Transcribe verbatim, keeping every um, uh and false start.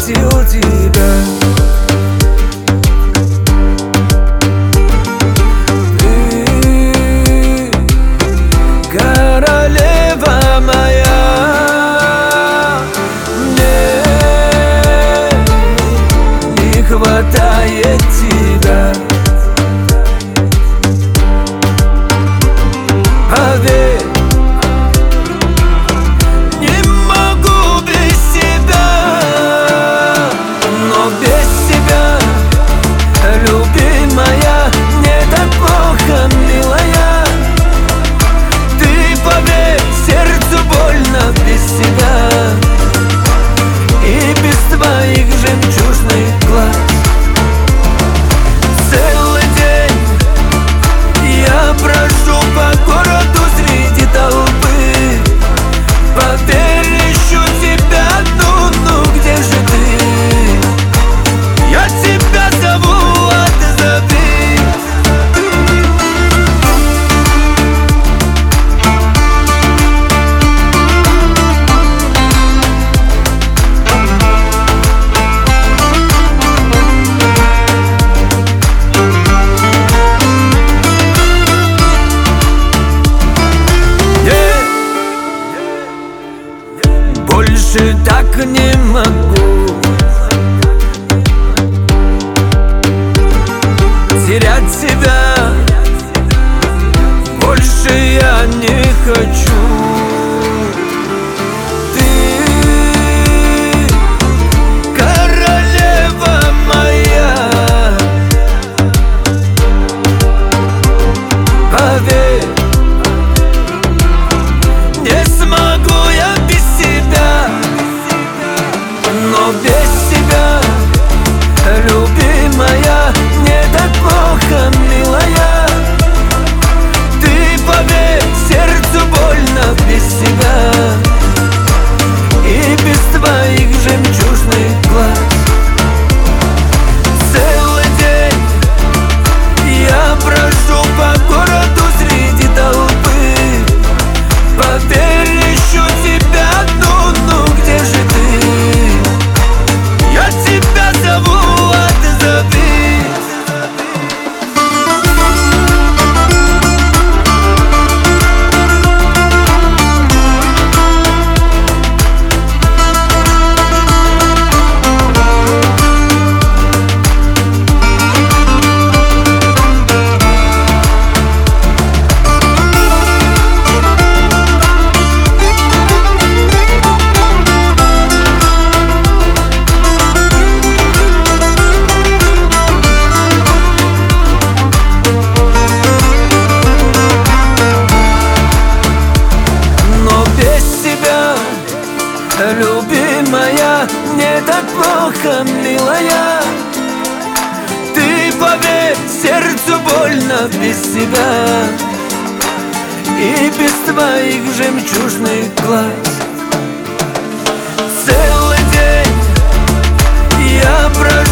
просил тебя. Ты королева моя, мне не хватает тебя. Поверь, не могу без тебя, но без тебя, любимая, не так плохо, милая. Ты поверь, сердцу больно без тебя и без твоих жемчужных глаз. Целый день я брожу по городу среди толпы. Поверь, ищу тебя, ну, ну, где же ты? Я тебя зову, а ты зови. Больше так не могу терять себя, больше я не хочу. Ты королева моя, поверь, не смогу я без тебя, но без тебя, любимая, не так плохо, милая. Ты поверь, сердцу больно без тебя и без твоих жемчужных глаз. Целый день я брожу по городу среди толпы. Поверь, ищу тебя, ну, ну, где же ты? Я тебя зову, а ты зови. Любимая, не так плохо, милая. Ты поверь, сердцу больно без тебя и без твоих жемчужных глаз. Целый день я брожу